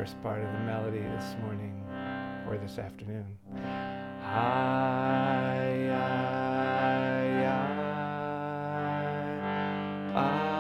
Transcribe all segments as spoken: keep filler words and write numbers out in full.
first part of the melody this morning or this afternoon. Hi, I, I, I.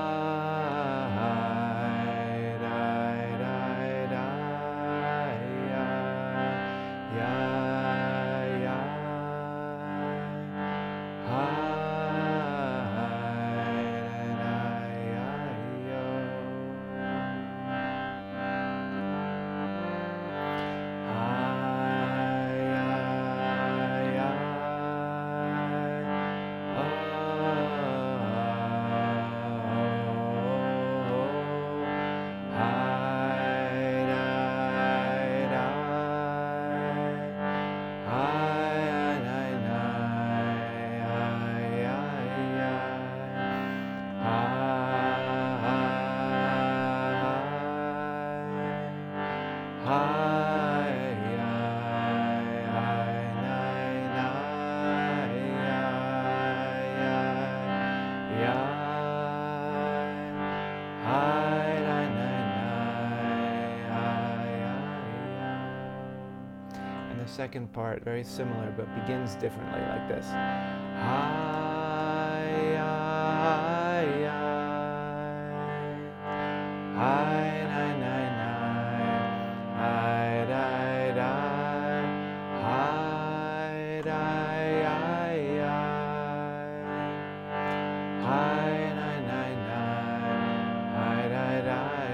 The second part, very similar, but begins differently, like this. Hi, I, I, I, nine, nine, nine, I, I, I, I, I, I, nine, nine, nine, I, I, I.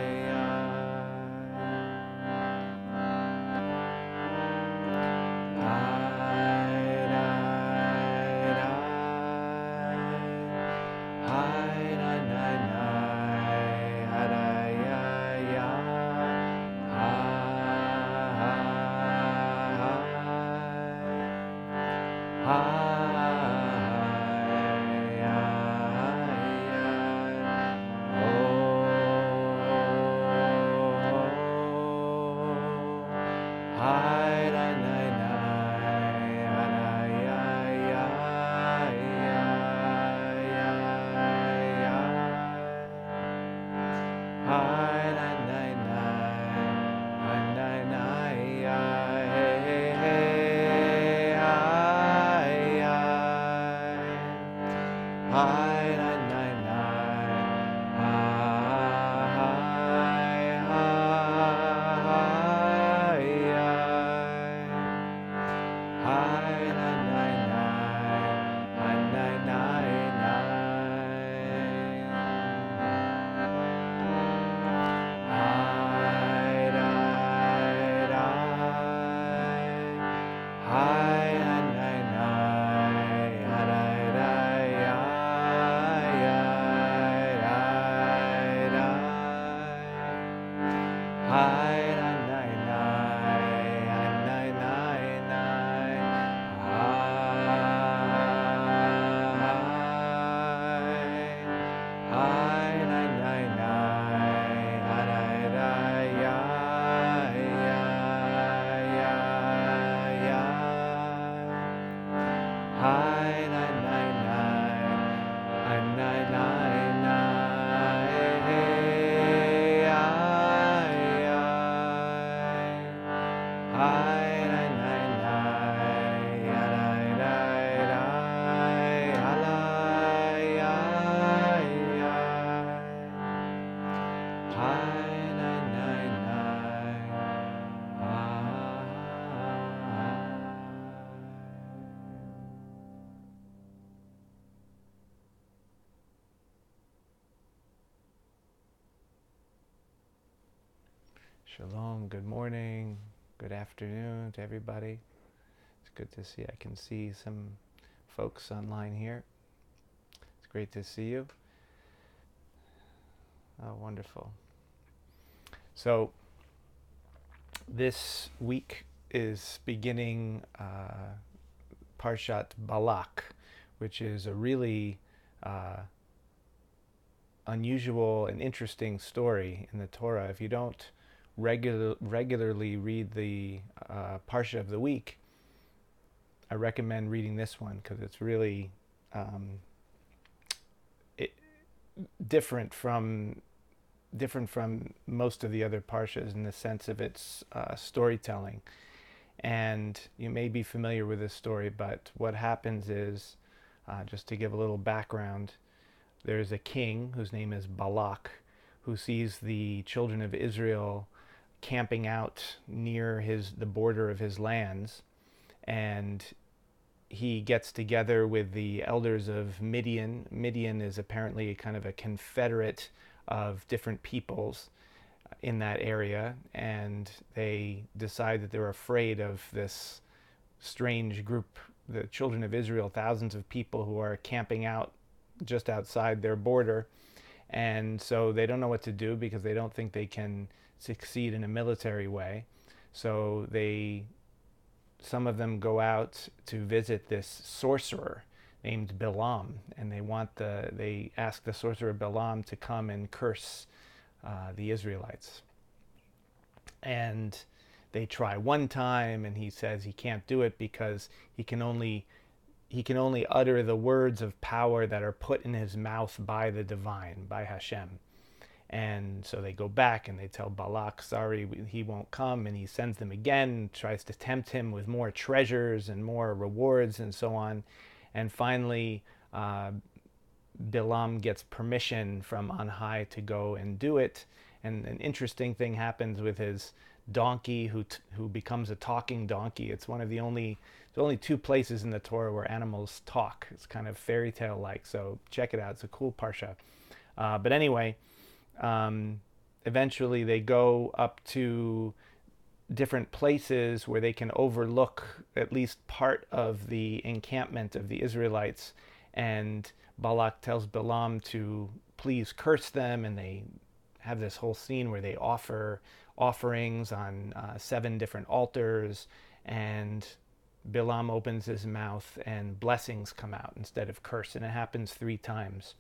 Shalom, good morning, good afternoon to everybody. It's good to see, I can see some folks online here. It's great to see you. Oh, wonderful. So, this week is beginning uh, Parshat Balak, which is a really uh, unusual and interesting story in the Torah. If you don't Regular, regularly read the uh, Parsha of the week, I recommend reading this one because it's really um, it, different from different from most of the other parshas in the sense of its uh, storytelling. And you may be familiar with this story, but what happens is, uh, just to give a little background, there's a king whose name is Balak, who sees the children of Israel camping out near his the border of his lands, and he gets together with the elders of Midian. Midian is apparently kind of a confederate of different peoples in that area, and they decide that they're afraid of this strange group, the children of Israel, thousands of people who are camping out just outside their border. And so they don't know what to do because they don't think they can succeed in a military way. So they, some of them go out to visit this sorcerer named Bilam, and they want the, they ask the sorcerer Bilam to come and curse uh, the Israelites. And they try one time, and he says he can't do it because he can only he can only utter the words of power that are put in his mouth by the divine, by Hashem. And so they go back and they tell Balak, sorry, he won't come, and he sends them again, tries to tempt him with more treasures and more rewards and so on. And finally, uh, Bilam gets permission from on high to go and do it. And an interesting thing happens with his donkey, who t- who becomes a talking donkey. It's one of the only there's only two places in the Torah where animals talk. It's kind of fairy tale like. So check it out. It's a cool parsha. Uh, but anyway, um, eventually they go up to different places where they can overlook at least part of the encampment of the Israelites. And Balak tells Bilam to please curse them, and they have this whole scene where they offer offerings on uh, seven different altars, and Bilam opens his mouth and blessings come out instead of curse, and it happens three times.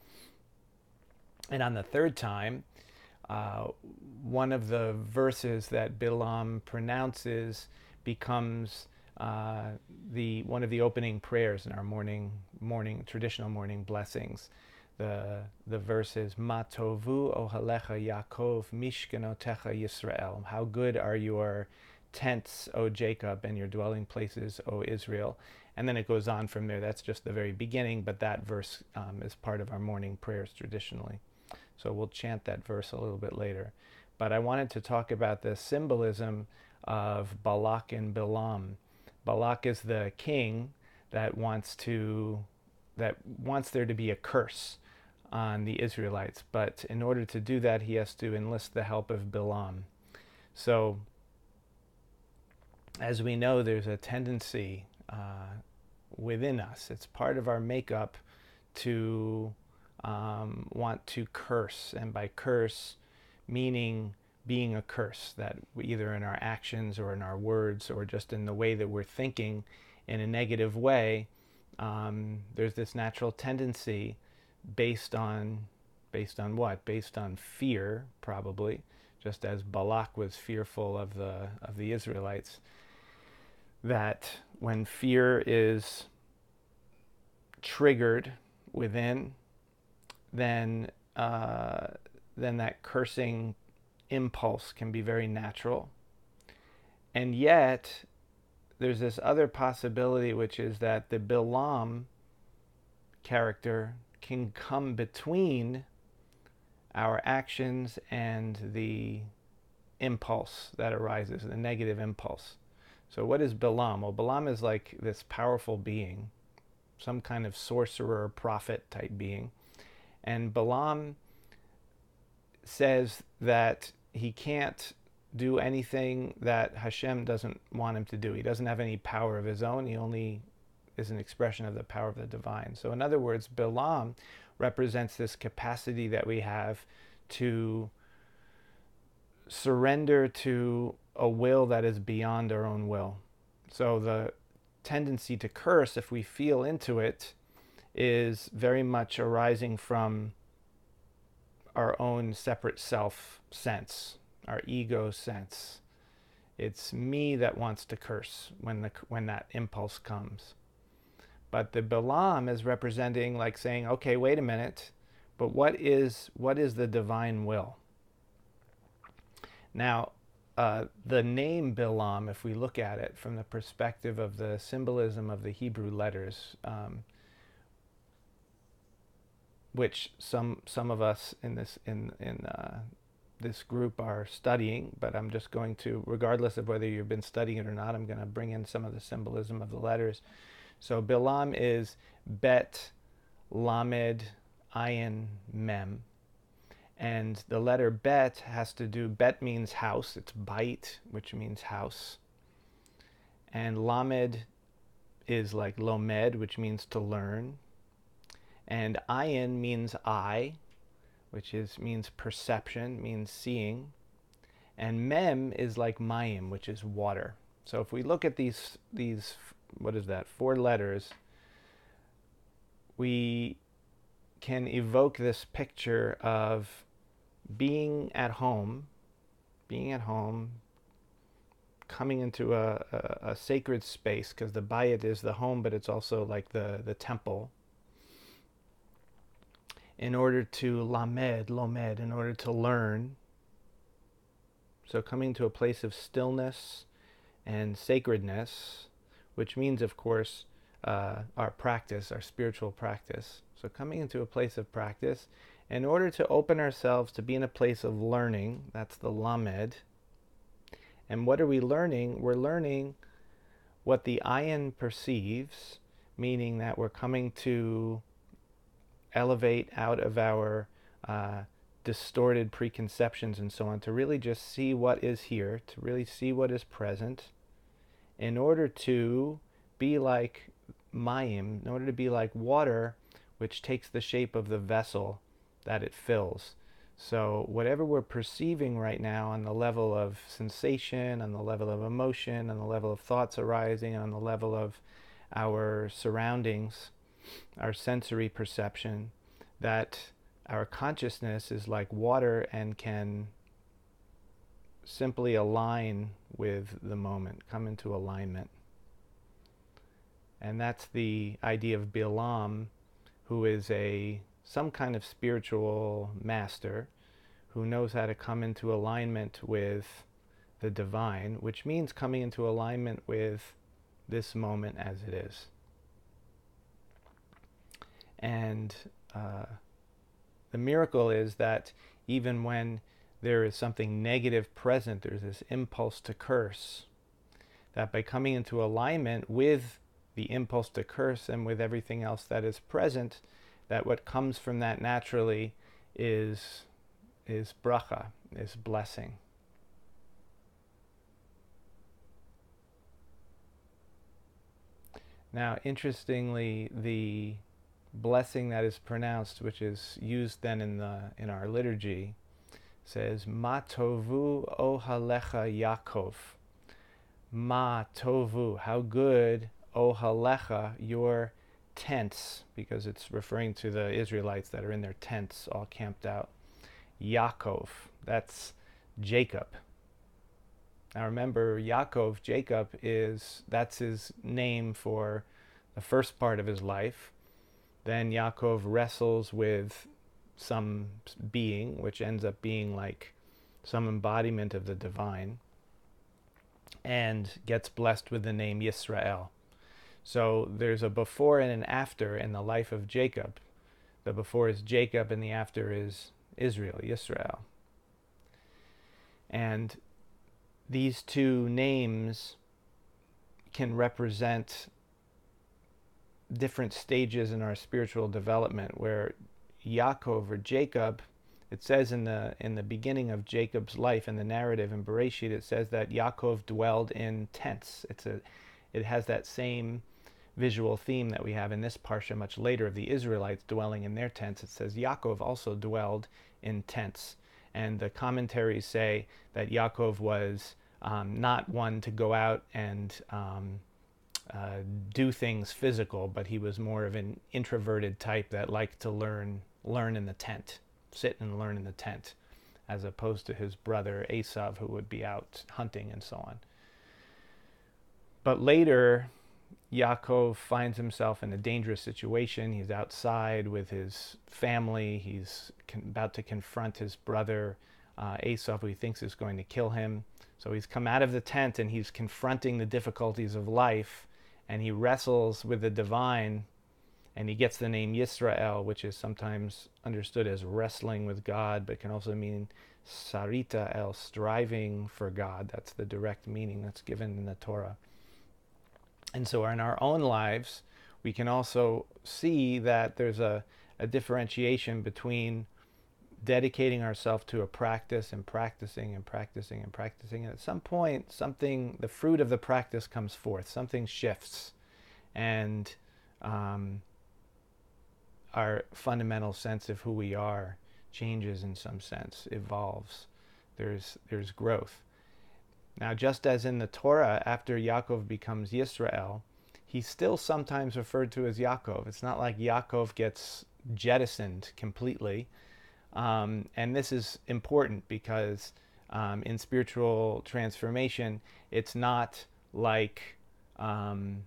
And on the third time, uh, one of the verses that Bilam pronounces becomes uh, the one of the opening prayers in our morning morning traditional morning blessings. The the verse is Ma tovu ohalecha Yaakov mishkenotecha Yisrael. How good are your tents, O Jacob, and your dwelling places, O Israel. And then it goes on from there. That's just the very beginning, but that verse um, is part of our morning prayers traditionally. So we'll chant that verse a little bit later. But I wanted to talk about the symbolism of Balak and Bilam. Balak is the king that wants to that wants there to be a curse on the Israelites, but in order to do that, he has to enlist the help of Bilam. So, as we know, there's a tendency uh, within us, it's part of our makeup to um, want to curse, and by curse, meaning being a curse, that we, either in our actions or in our words or just in the way that we're thinking in a negative way, um, there's this natural tendency based on based on what? Based on fear, probably, just as Balak was fearful of the of the Israelites, that when fear is triggered within, then uh, then that cursing impulse can be very natural. And yet, there's this other possibility, which is that the Bilam character can come between our actions and the impulse that arises, the negative impulse. So what is Bilam? Well, Bilam is like this powerful being, some kind of sorcerer, prophet type being. And Bilam says that he can't do anything that Hashem doesn't want him to do. He doesn't have any power of his own. He only is an expression of the power of the divine. So in other words, Bilam represents this capacity that we have to surrender to a will that is beyond our own will. So the tendency to curse, if we feel into it, is very much arising from our own separate self sense, our ego sense. It's me that wants to curse when the when that impulse comes. But the Bilam is representing, like saying, okay, wait a minute, but what is what is the divine will? Now, uh, the name Bilam, if we look at it from the perspective of the symbolism of the Hebrew letters, um, which some some of us in this in in uh, this group are studying, but I'm just going to, regardless of whether you've been studying it or not, I'm going to bring in some of the symbolism of the letters. So Bilam is Bet, Lamed, Ayin, Mem. And the letter Bet has to do, Bet means house, it's Bait, which means house. And Lamed is like Lomed, which means to learn. And Ayin means eye, which is means perception, means seeing. And Mem is like Mayim, which is water. So if we look at these, these what is that, four letters, we can evoke this picture of being at home, being at home, coming into a, a, a sacred space, because the bayit is the home, but it's also like the, the temple, in order to lamed, lomed, in order to learn. So coming to a place of stillness and sacredness, which means, of course, uh, our practice, our spiritual practice. So coming into a place of practice, in order to open ourselves to be in a place of learning, that's the lamed. And what are we learning? We're learning what the ayin perceives, meaning that we're coming to elevate out of our uh, distorted preconceptions and so on, to really just see what is here, to really see what is present, in order to be like mayim, in order to be like water, which takes the shape of the vessel that it fills. So whatever we're perceiving right now on the level of sensation, on the level of emotion, on the level of thoughts arising, on the level of our surroundings, our sensory perception, that our consciousness is like water and can simply align with the moment, come into alignment. And that's the idea of Bilam, who is a some kind of spiritual master who knows how to come into alignment with the divine, which means coming into alignment with this moment as it is. And uh, the miracle is that even when there is something negative present, there's this impulse to curse, that by coming into alignment with the impulse to curse and with everything else that is present, that what comes from that naturally is is bracha, is blessing. Now, interestingly, the blessing that is pronounced, which is used then in the in our liturgy, says Ma tovu ohalecha Yaakov. Ma tovu, how good, ohalecha, your tents, because it's referring to the Israelites that are in their tents, all camped out. Yaakov, that's Jacob. Now remember, Yaakov, Jacob, is that's his name for the first part of his life. Then Yaakov wrestles with some being, which ends up being like some embodiment of the divine, and gets blessed with the name Yisrael. So there's a before and an after in the life of Jacob. The before is Jacob and the after is Israel, Yisrael. And these two names can represent different stages in our spiritual development, where Yaakov, or Jacob, it says in the in the beginning of Jacob's life, in the narrative in Bereshit, it says that Yaakov dwelled in tents. It's a it has that same visual theme that we have in this parsha much later of the Israelites dwelling in their tents. It says Yaakov also dwelled in tents. And the commentaries say that Yaakov was um, not one to go out and um, uh, do things physical, but he was more of an introverted type that liked to learn learn in the tent, sit and learn in the tent, as opposed to his brother Esav, who would be out hunting and so on. But later, Yaakov finds himself in a dangerous situation. He's outside with his family. He's con- about to confront his brother uh, Esau, who he thinks is going to kill him. So he's come out of the tent and he's confronting the difficulties of life, and he wrestles with the divine, and he gets the name Yisrael, which is sometimes understood as wrestling with God, but can also mean Sarita el, striving for God. That's the direct meaning that's given in the Torah. And so in our own lives, we can also see that there's a, a differentiation between dedicating ourselves to a practice and practicing and practicing and practicing. And at some point, something, the fruit of the practice comes forth, something shifts, and um, our fundamental sense of who we are changes in some sense, evolves. There's, there's growth. Now, just as in the Torah, after Yaakov becomes Yisrael, he's still sometimes referred to as Yaakov. It's not like Yaakov gets jettisoned completely. Um, and this is important because um, in spiritual transformation, it's not like um,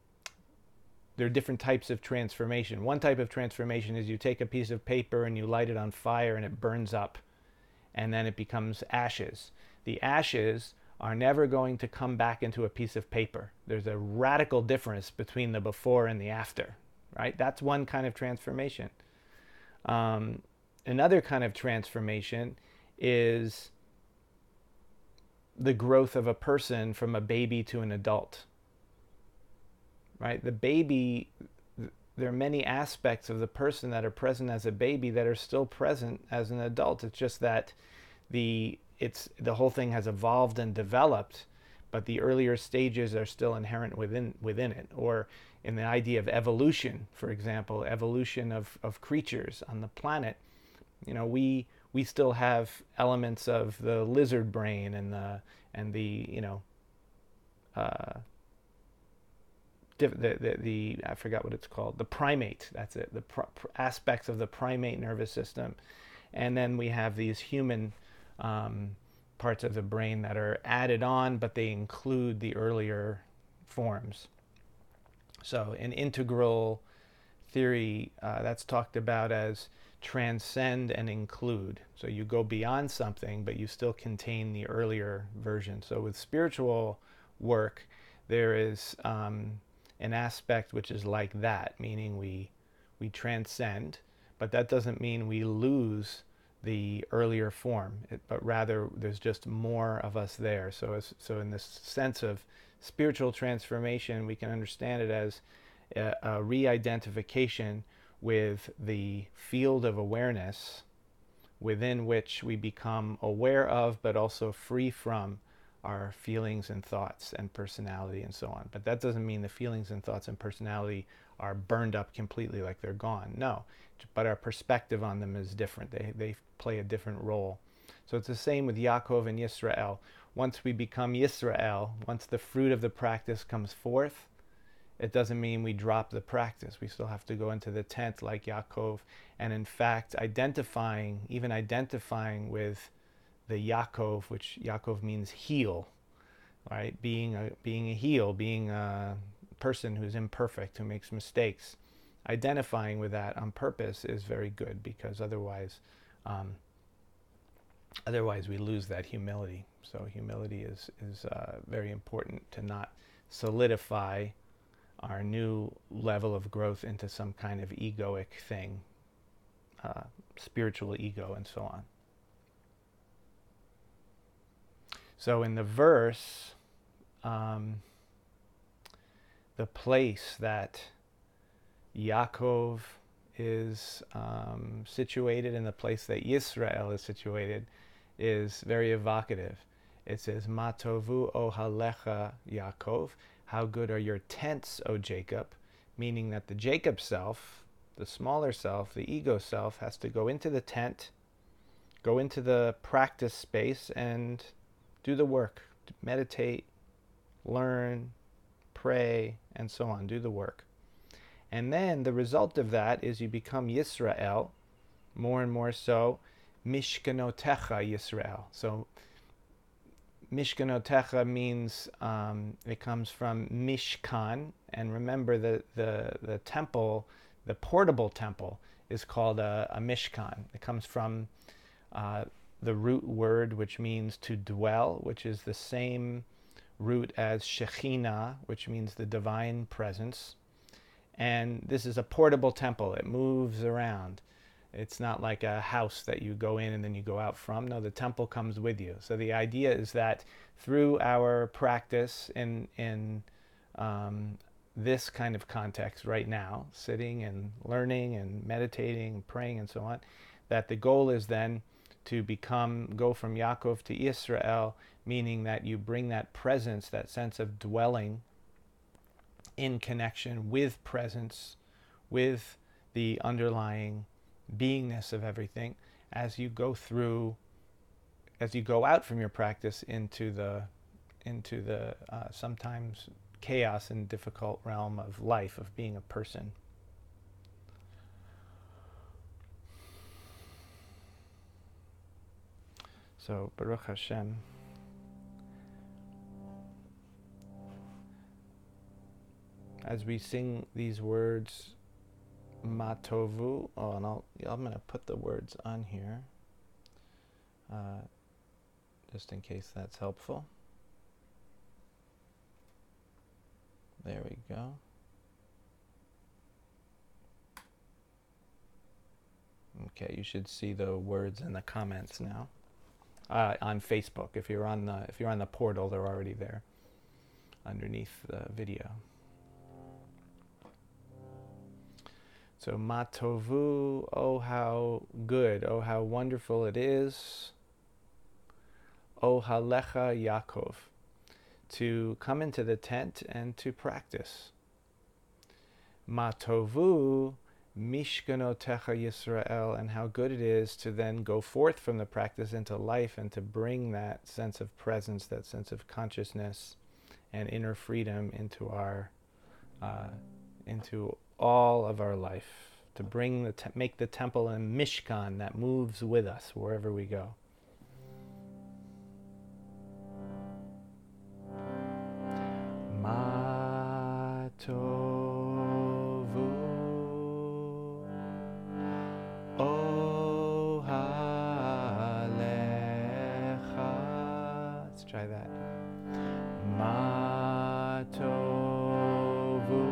there are different types of transformation. One type of transformation is you take a piece of paper and you light it on fire and it burns up, and then it becomes ashes. The ashes are never going to come back into a piece of paper. There's a radical difference between the before and the after, right? That's one kind of transformation. Um, another kind of transformation is the growth of a person from a baby to an adult, right? The baby, there are many aspects of the person that are present as a baby that are still present as an adult. It's just that the it's the whole thing has evolved and developed, but the earlier stages are still inherent within within it. Or in the idea of evolution, for example, evolution of, of creatures on the planet, you know, we we still have elements of the lizard brain and the and the you know uh, the, the the I forgot what it's called, the primate. That's it. The pr- aspects of the primate nervous system, and then we have these human Um, parts of the brain that are added on, but they include the earlier forms. So in integral theory, uh, that's talked about as transcend and include. So you go beyond something, but you still contain the earlier version. So with spiritual work, there is um, an aspect which is like that, meaning we we transcend, but that doesn't mean we lose the earlier form, it, but rather there's just more of us there. So, as, so in this sense of spiritual transformation, we can understand it as a, a re-identification with the field of awareness within which we become aware of, but also free from our feelings and thoughts and personality and so on. But that doesn't mean the feelings and thoughts and personality are burned up completely, like they're gone. No, but our perspective on them is different. They they play a different role. So it's the same with Yaakov and Yisrael. Once we become Yisrael, once the fruit of the practice comes forth, it doesn't mean we drop the practice. We still have to go into the tent like Yaakov, and in fact, identifying, even identifying with the Yaakov, which Yaakov means heel, right? Being a being a heel, being a person who's imperfect, who makes mistakes. Identifying with that on purpose is very good, because otherwise, um, otherwise we lose that humility. So humility is is uh, very important, to not solidify our new level of growth into some kind of egoic thing, uh, spiritual ego, and so on. So in the verse, um, the place that Yaakov is um, situated and the place that Yisrael is situated is very evocative. It says, Ma tovu ohalecha Yaakov, how good are your tents, O Jacob, meaning that the Jacob self, the smaller self, the ego self, has to go into the tent, go into the practice space and do the work, meditate, learn, pray, and so on, do the work. And then the result of that is you become Yisrael, more and more so, Mishkanotecha Yisrael. So Mishkanotecha means, um, it comes from Mishkan, and remember the, the, the temple, the portable temple, is called a, a Mishkan. It comes from uh, the root word which means to dwell, which is the same root as Shekhinah, which means the divine presence. And this is a portable temple. It moves around. It's not like a house that you go in and then you go out from. No, the temple comes with you. So the idea is that through our practice in, in um, this kind of context right now, sitting and learning and meditating and praying and so on, that the goal is then to become, go from Yaakov to Israel, meaning that you bring that presence, that sense of dwelling in connection with presence, with the underlying beingness of everything, as you go through, as you go out from your practice into the, into the uh, sometimes chaos and difficult realm of life, of being a person. So, Baruch Hashem. As we sing these words, Matovu, oh, and I'll, I'm going to put the words on here, uh, just in case that's helpful. There we go. Okay, you should see the words in the comments now. Uh, on Facebook, if you're on the if you're on the portal, they're already there underneath the video. So Matovu, oh how good, oh how wonderful it is, oh halecha Yaakov, to come into the tent and to practice. Matovu Mishkanotecha Yisrael, and how good it is to then go forth from the practice into life and to bring that sense of presence, that sense of consciousness and inner freedom into our, uh, into all of our life, to bring the te- make the temple a mishkan that moves with us wherever we go. Matovu, oh halecha. Let's try that. Matovu,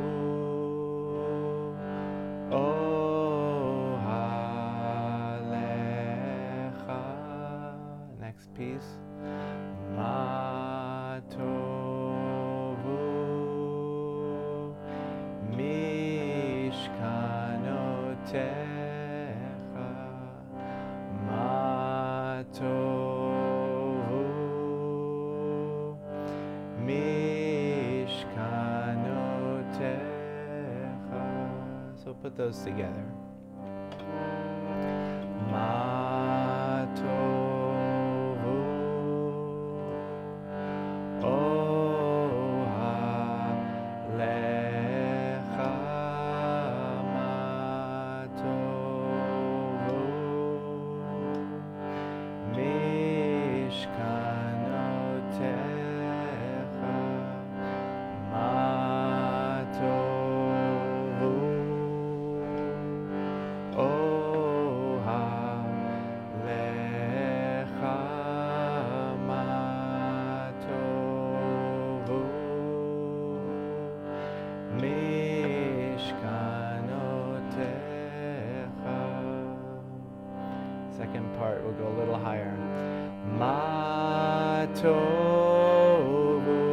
oh halecha. Next piece. Matovu Mishkanotecha. Matovu Mishkanotecha. So put those together. Matovu, oh halecha. Matovu Mishkanotecha. Matovu, oh halecha. Matovu Mishkanotecha. Second part, we'll go a little higher. Matovu,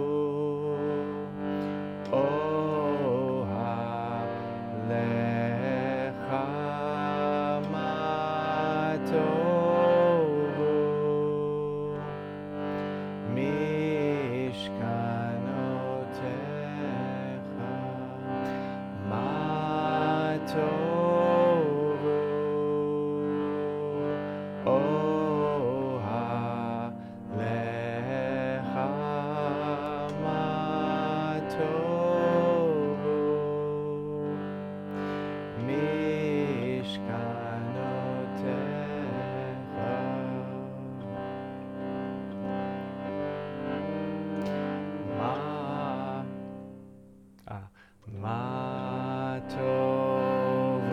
oh halecha. Matovu Mishkanotecha. Matovu, oh halecha. Matovu Mishkanotecha. Ma, ah, Matovu,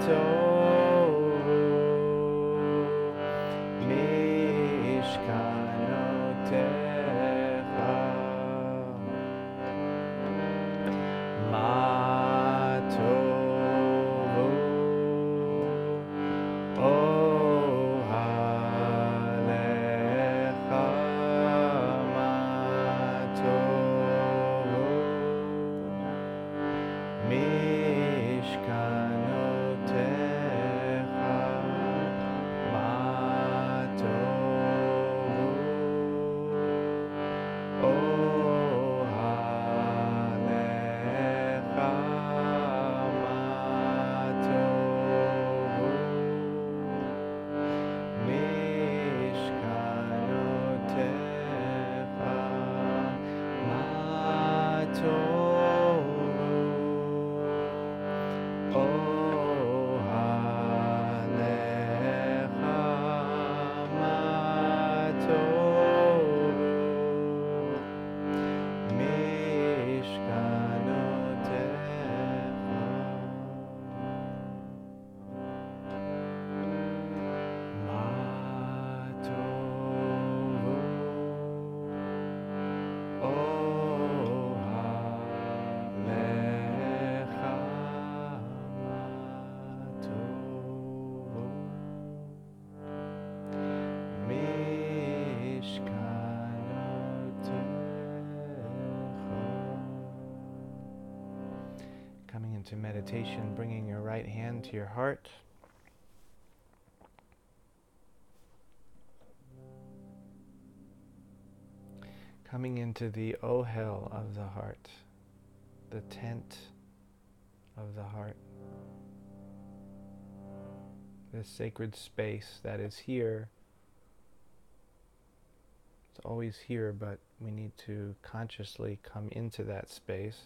Coming into meditation, bringing your right hand to your heart. Coming into the ohel of the heart, the tent of the heart. This sacred space that is here. It's always here, but we need to consciously come into that space.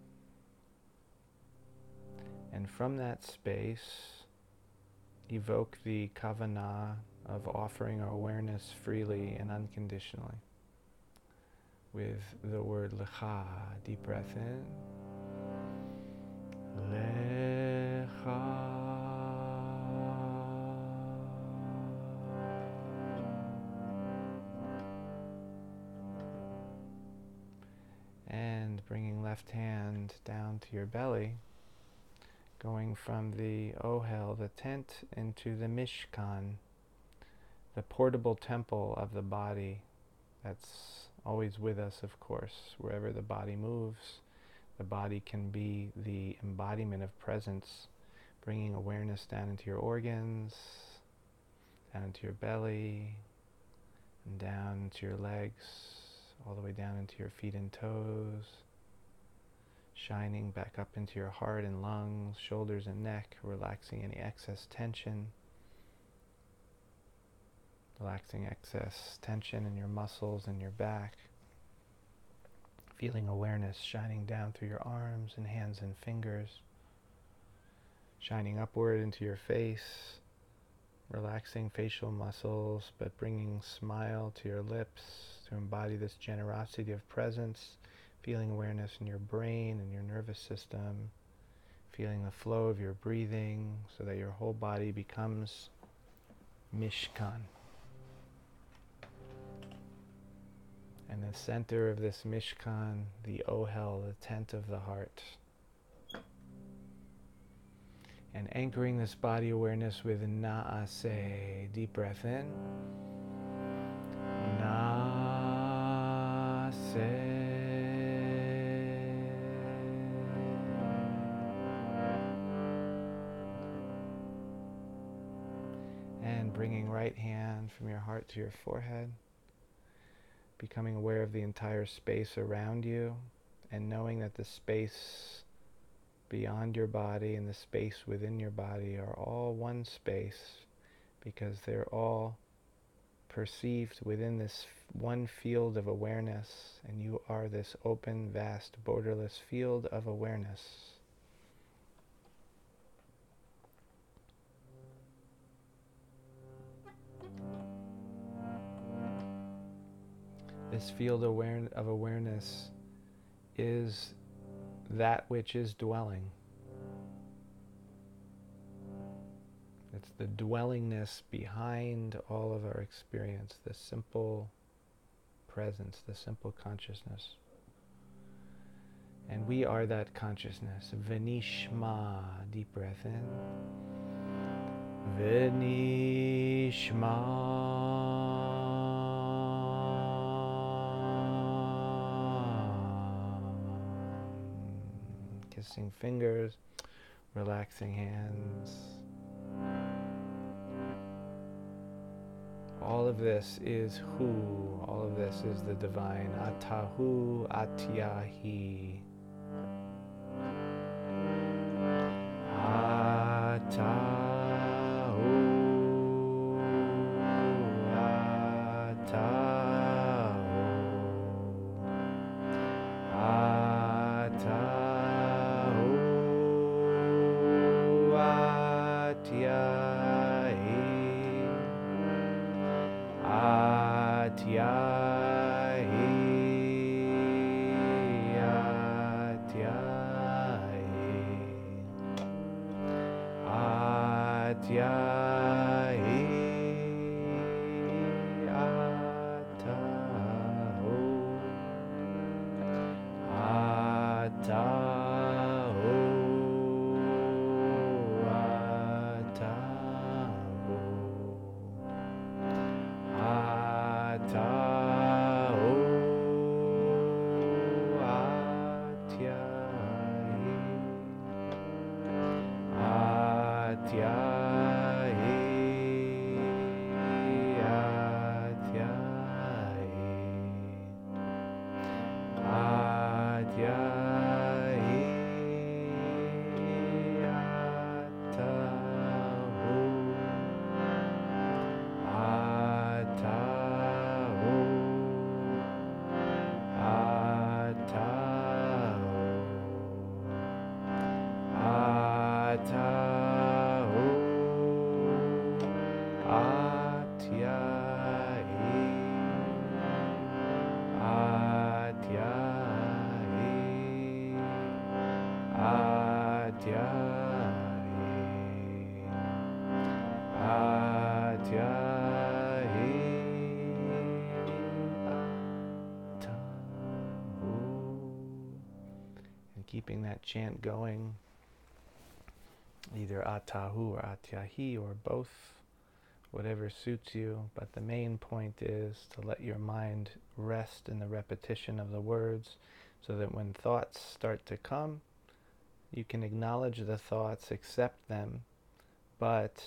And from that space, evoke the kavanah of offering our awareness freely and unconditionally. With the word lecha, deep breath in. Lecha. And bringing left hand down to your belly. Going from the ohel, the tent, into the mishkan, the portable temple of the body that's always with us, of course. Wherever the body moves, the body can be the embodiment of presence, bringing awareness down into your organs, down into your belly, and down into your legs, all the way down into your feet and toes. Shining back up into your heart and lungs, shoulders and neck, relaxing any excess tension. Relaxing excess tension in your muscles and your back. Feeling awareness shining down through your arms and hands and fingers. Shining upward into your face. Relaxing facial muscles, but bringing smile to your lips to embody this generosity of presence. Feeling awareness in your brain and your nervous system, feeling the flow of your breathing so that your whole body becomes mishkan. And the center of this mishkan, the ohel, the tent of the heart. And anchoring this body awareness with na'aseh, deep breath in. Na'aseh. Bringing right hand from your heart to your forehead, becoming aware of the entire space around you, and knowing that the space beyond your body and the space within your body are all one space, because they're all perceived within this one field of awareness, and you are this open, vast, borderless field of awareness. This field aware- of awareness is that which is dwelling. It's the dwellingness behind all of our experience, the simple presence, the simple consciousness. And we are that consciousness. Vinishma, deep breath in. Vinishma. Kissing fingers, relaxing hands. All of this is Hu. All of this is the divine. Atahu Atyahi. Atahu Keeping that chant going, either Atahu or Atyahi or both, whatever suits you, but the main point is to let your mind rest in the repetition of the words so that when thoughts start to come, you can acknowledge the thoughts, accept them, but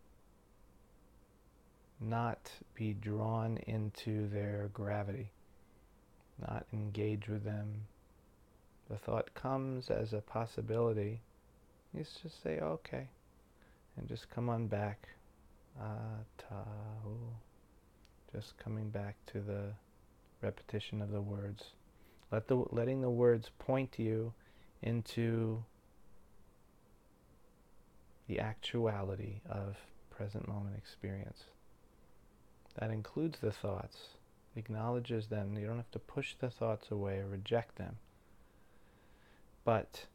not be drawn into their gravity, not engage with them. The thought comes as a possibility. You just say, okay, and just come on back. Atahu. Just coming back to the repetition of the words. Let the letting the words point you into the actuality of present moment experience. That includes the thoughts, acknowledges them. You don't have to push the thoughts away or reject them. But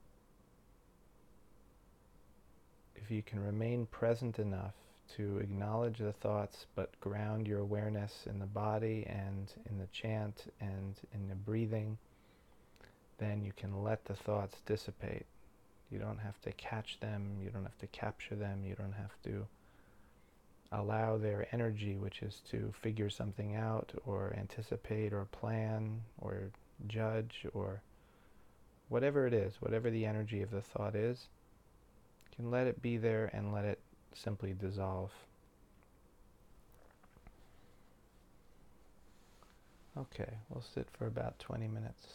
if you can remain present enough to acknowledge the thoughts, but ground your awareness in the body and in the chant and in the breathing, then you can let the thoughts dissipate. You don't have to catch them, you don't have to capture them, you don't have to allow their energy, which is to figure something out or anticipate or plan or judge or whatever it is, whatever the energy of the thought is, you can let it be there and let it simply dissolve. Okay, we'll sit for about twenty minutes.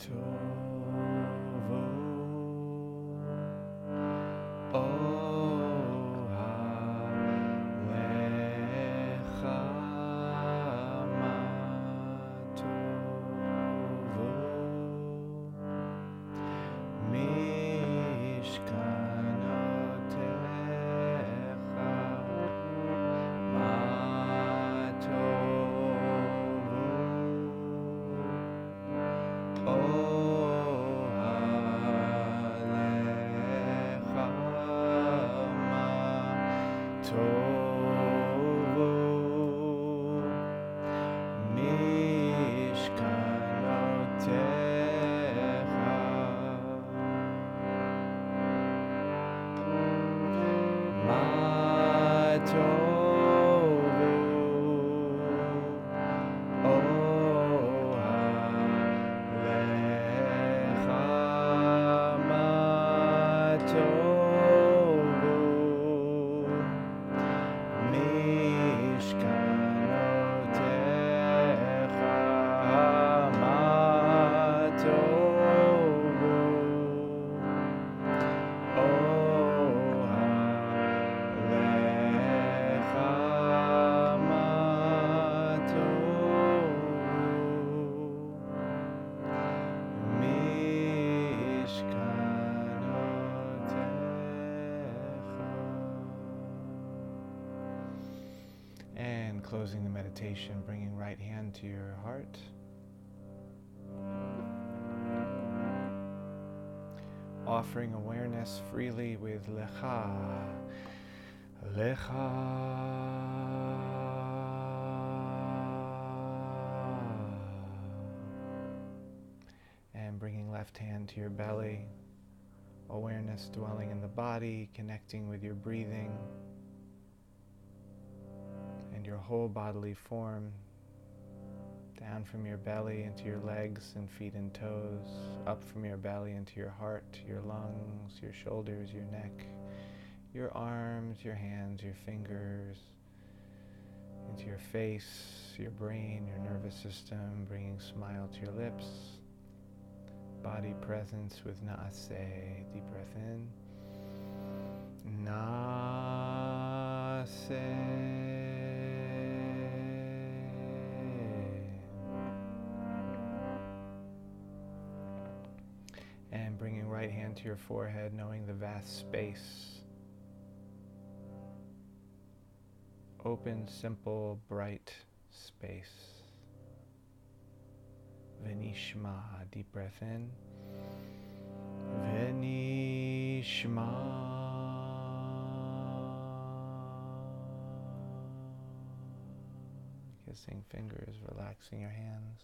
Tovo Oha Lecha Ma Tovo Mishkanotecha Ma Tovo Oha Lecha Ma Tovo Mishkanotecha Ma Tovo Oha Lecha Ma Tovo Mishkanotecha Ma Tovo Oha Lecha Ma Tovo Mishkanotecha. And closing the meditation, bringing right hand to your heart. Offering awareness freely with Lecha, Lecha. And bringing left hand to your belly, awareness dwelling in the body, connecting with your breathing and your whole bodily form, down from your belly into your legs and feet and toes, up from your belly into your heart, your lungs, your shoulders, your neck, your arms, your hands, your fingers, into your face, your brain, your nervous system, bringing smile to your lips, body presence with Na'aseh. Deep breath in. Na'aseh. And bringing right hand to your forehead, knowing the vast space. Open, simple, bright space. Venishma. Deep breath in. Venishma. Kissing fingers, relaxing your hands.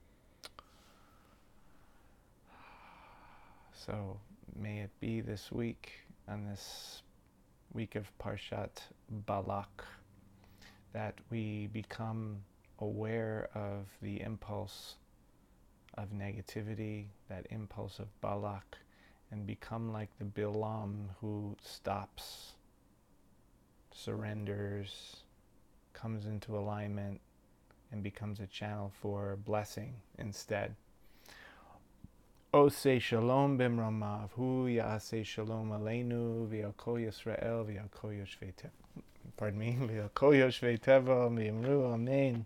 So may it be this week, on this week of Parshat Balak, that we become aware of the impulse of negativity, that impulse of Balak, and become like the Bilam who stops, surrenders, comes into alignment, and becomes a channel for blessing instead. Oseh shalom b'mramav, hu ya'aseh shalom aleinu, v'al kol Yisrael, v'al kol yoshvei teva. Pardon me, v'al kol yoshvei teva, v'yamru amen.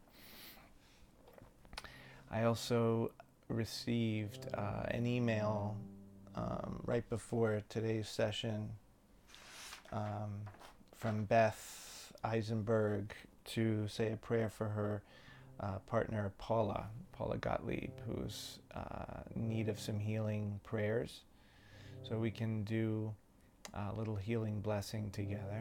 I also received uh, an email um, right before today's session um, from Beth Eisenberg to say a prayer for her uh, partner Paula, Paula Gottlieb, who's uh, in need of some healing prayers. So we can do a little healing blessing together.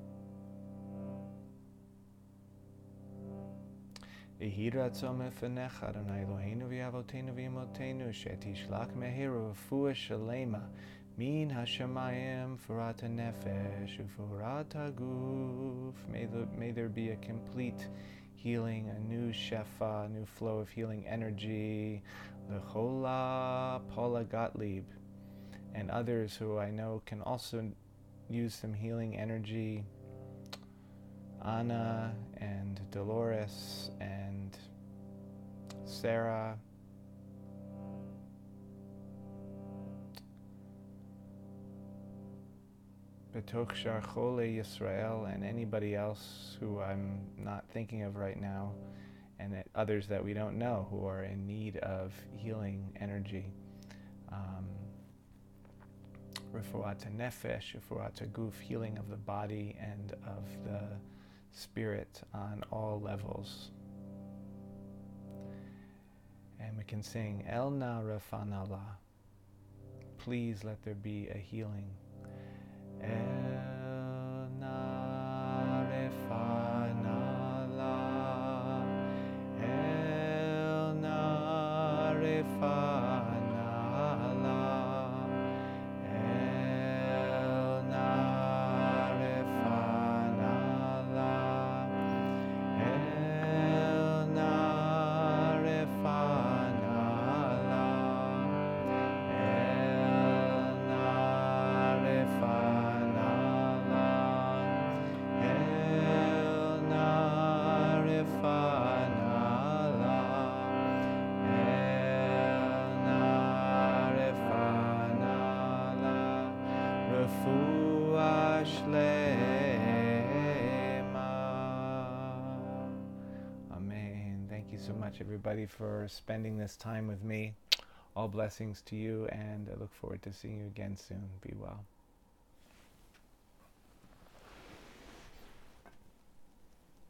Yehi ratzon mefanecha Adonai Eloheinu v'avoteinu v'imotenu shetishlach mehiru refuah shalema min hashamayim furat nefesh ufurat haguf. May the, may there be a complete healing, a new shefa, a new flow of healing energy. Lechola Paula Gottlieb and others who I know can also use some healing energy. Anna and Dolores and Sarah Betoch Shar Chole Yisrael, and anybody else who I'm not thinking of right now, and it, others that we don't know who are in need of healing energy. Um, Refuat Nefesh, Refuat Guf, healing of the body and of the spirit on all levels. And we can sing El Na Rafanala. Please let there be a healing. El Na Rafanala. El Na Rafanala. El Na Rafanala. El Na Rafanala. El Na Rafanala. El Na Rafanala. El Na Rafanala. Refuah Shlema. Amen. Thank you so much, everybody, for spending this time with me. All blessings to you, and I look forward to seeing you again soon. Be well.